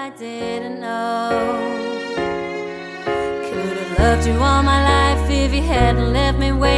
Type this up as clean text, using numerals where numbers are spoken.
I didn't know. Could have loved you all my life if you hadn't left me waiting.